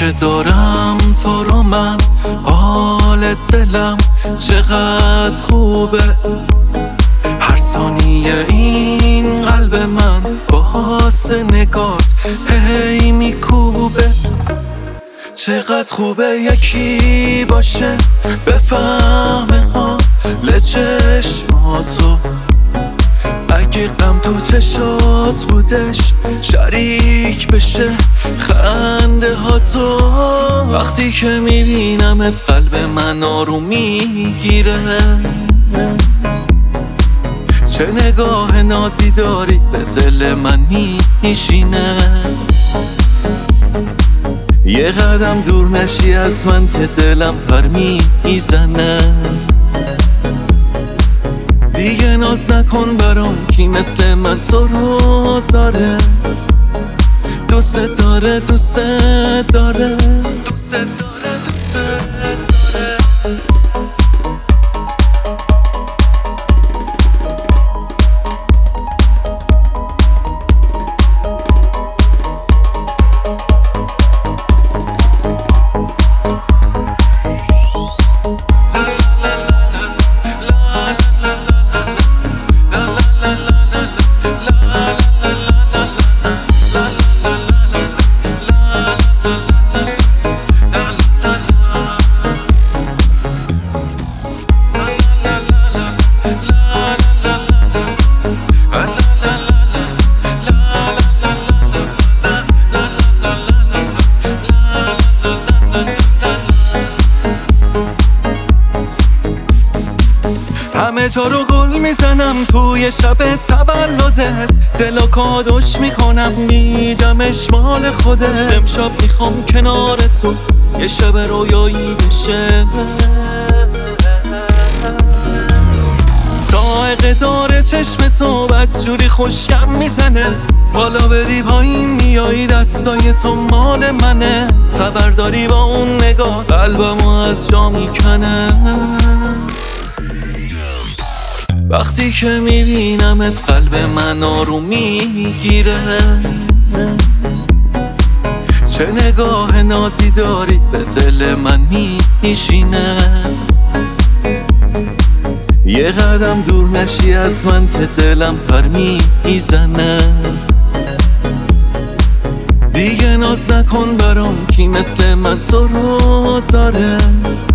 که دارم تو رو من، حال دلم چقدر خوبه. هر ثانیه این قلب من باز نگات هی میکوبه. چقدر خوبه یکی باشه بفهمه حال چشماتو، اگه غم تو چشات بودش شریک بشه خنده ها تو. وقتی که میبینمت قلب من آروم میگیره. چه نگاه نازی داری به دل من میشینه. یه قدم دور نشی از من که دلم پر میزنه. دیگه ناز نکن برام کی مثل من تو رو داره. دوست داره دوست داره دوست داره دوست داره. همه جا رو گل میزنم توی شب تولده. دلو کادوش میکنم میدمش مال خوده. امشب میخوام کنار تو یه شب رویایی بشه. سائقه داره چشم تو بدجوری خوشم میزنه. بالا بری پایین میایی دستای تو مال منه. خبرداری با اون نگاه قلبمو از جا میکنه. وقتی که میبینمت قلب من آروم میگیره. چه نگاه نازی داری به دل من میشینه. یه قدم دور نشی از من که دلم پر میزنه. دیگه ناز نکن برام کی مثل من تو رو داره.